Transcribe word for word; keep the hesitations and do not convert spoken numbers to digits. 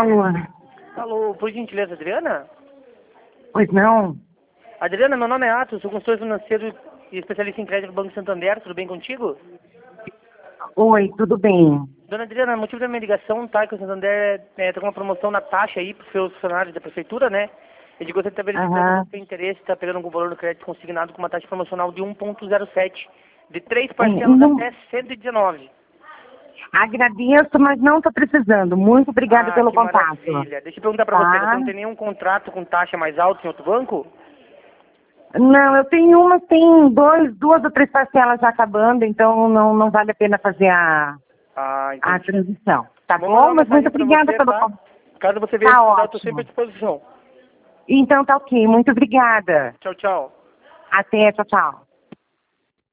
Alô? Alô, por gentileza, Adriana? Pois não? Adriana, meu nome é Atos, sou consultor financeiro e especialista em crédito do Banco Santander, tudo bem contigo? Oi, tudo bem? Dona Adriana, o motivo da minha ligação, tá, que o Santander é, tem uma promoção na taxa aí para os seus funcionários da prefeitura, né? Ele gostaria de estar verificando Aham. o seu interesse, está pegando algum valor no crédito consignado com uma taxa promocional de um vírgula zero sete, de três É, parcelas não, até cento e dezenove. agradeço, mas não estou precisando. Muito obrigada Ah, pelo que contato. maravilha. Deixa eu perguntar para você, você Tá? não tem nenhum contrato com taxa mais alta em outro banco? Não, eu tenho uma, tem dois, duas ou três parcelas já acabando, então não, não vale a pena fazer a, Ah, a entendi. transição. Tá Vou mandar bom? uma Mas muito mensagem para obrigada você, pelo tá? contato. Caso você venha Tá precisar, eu estou sempre à ótimo. disposição. Então tá ok. Muito obrigada. Tchau, tchau. Até, tchau, tchau.